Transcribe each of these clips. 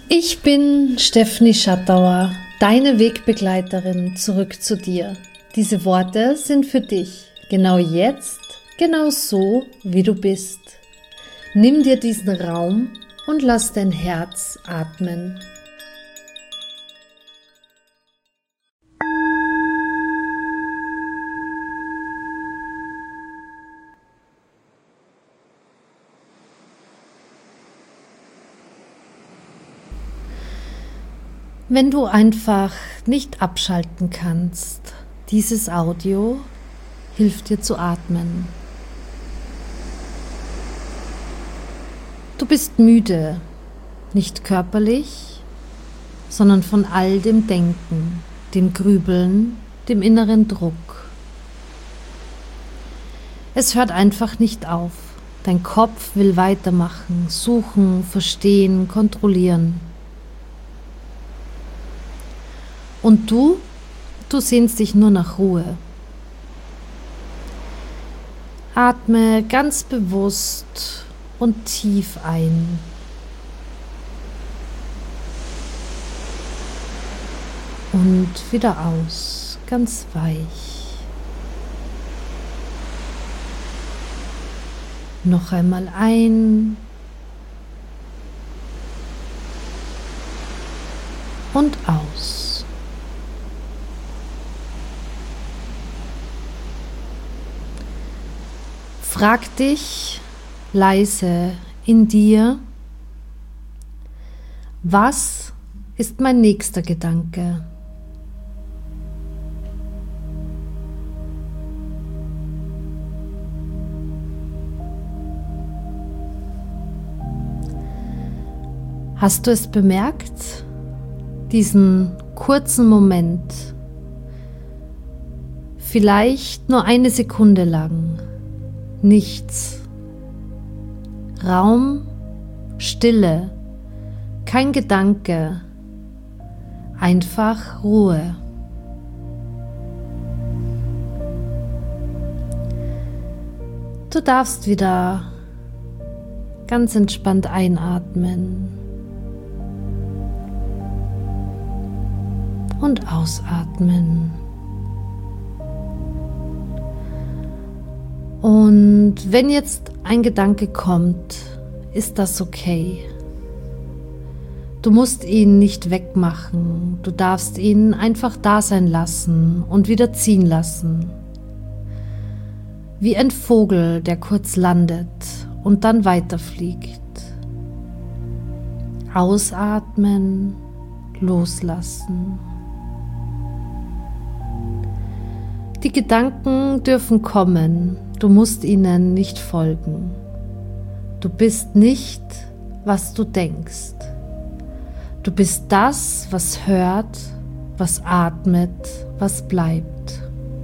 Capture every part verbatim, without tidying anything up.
Ich bin Stefanie Schattauer, deine Wegbegleiterin zurück zu dir. Diese Worte sind für dich, genau jetzt, genau so, wie du bist. Nimm dir diesen Raum und lass dein Herz atmen. Wenn du einfach nicht abschalten kannst, dieses Audio hilft dir zu atmen. Du bist müde, nicht körperlich, sondern von all dem Denken, dem Grübeln, dem inneren Druck. Es hört einfach nicht auf. Dein Kopf will weitermachen, suchen, verstehen, kontrollieren. Und du, du sehnst dich nur nach Ruhe. Atme ganz bewusst und tief ein. Und wieder aus, ganz weich. Noch einmal ein. Und aus. Frag dich leise in dir, was ist mein nächster Gedanke? Hast du es bemerkt? Diesen kurzen Moment, vielleicht nur eine Sekunde lang. Nichts. Raum, Stille, kein Gedanke, einfach Ruhe. Du darfst wieder ganz entspannt einatmen und ausatmen. Und wenn jetzt ein Gedanke kommt, ist das okay. Du musst ihn nicht wegmachen, du darfst ihn einfach da sein lassen und wieder ziehen lassen. Wie ein Vogel, der kurz landet und dann weiterfliegt. Ausatmen, loslassen. Die Gedanken dürfen kommen. Du musst ihnen nicht folgen. Du bist nicht, was du denkst. Du bist das, was hört, was atmet, was bleibt.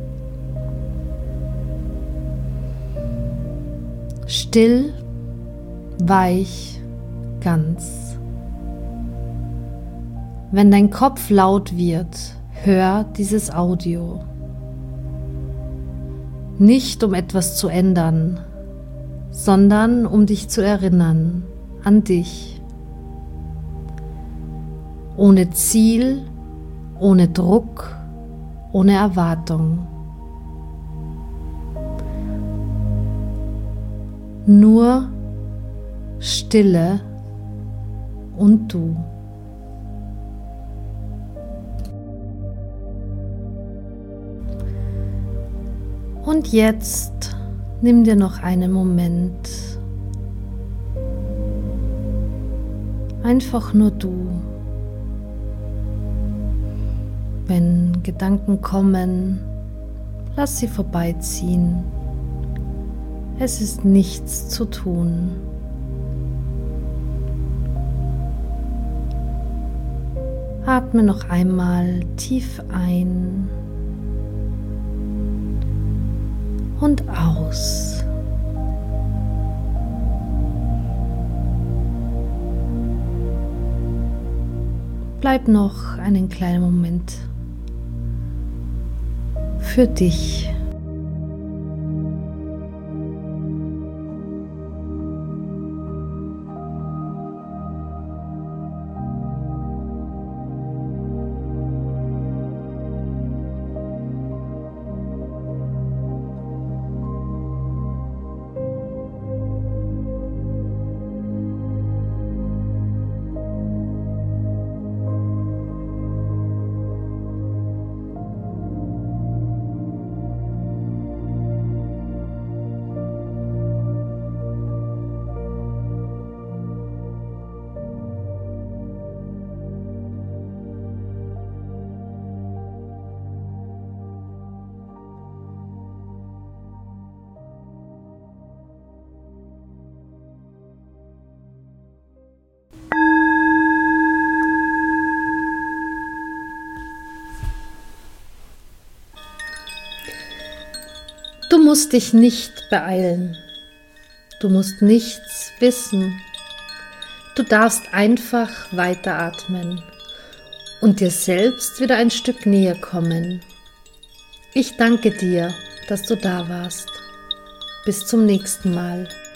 Still, weich, ganz. Wenn dein Kopf laut wird, hör dieses Audio. Nicht um etwas zu ändern, sondern um dich zu erinnern an dich. Ohne Ziel, ohne Druck, ohne Erwartung. Nur Stille und du. Und jetzt nimm dir noch einen Moment. Einfach nur du. Wenn Gedanken kommen, lass sie vorbeiziehen. Es ist nichts zu tun. Atme noch einmal tief ein und aus. Bleib noch einen kleinen Moment für dich. musst dich nicht beeilen. Du musst nichts wissen. Du darfst einfach weiteratmen und dir selbst wieder ein Stück näher kommen. Ich danke dir, dass du da warst. Bis zum nächsten Mal.